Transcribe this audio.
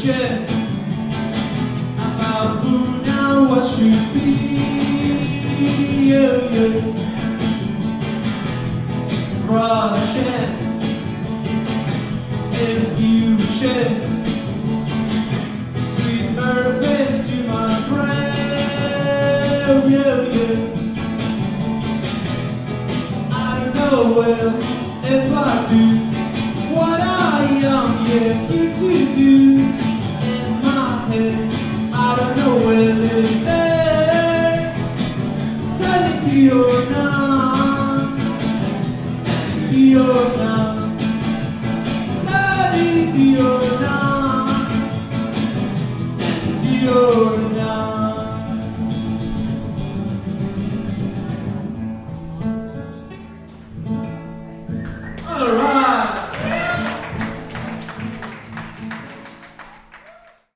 confusion about who now I should be. Yeah, yeah. Russian infusion, sweet mervyn to my brain. Yeah, yeah. I don't know well if I do what I am yet here to do in my head. I don't know well if there's sanity or not, sanity or not, sanity or not, sanity or not. All right.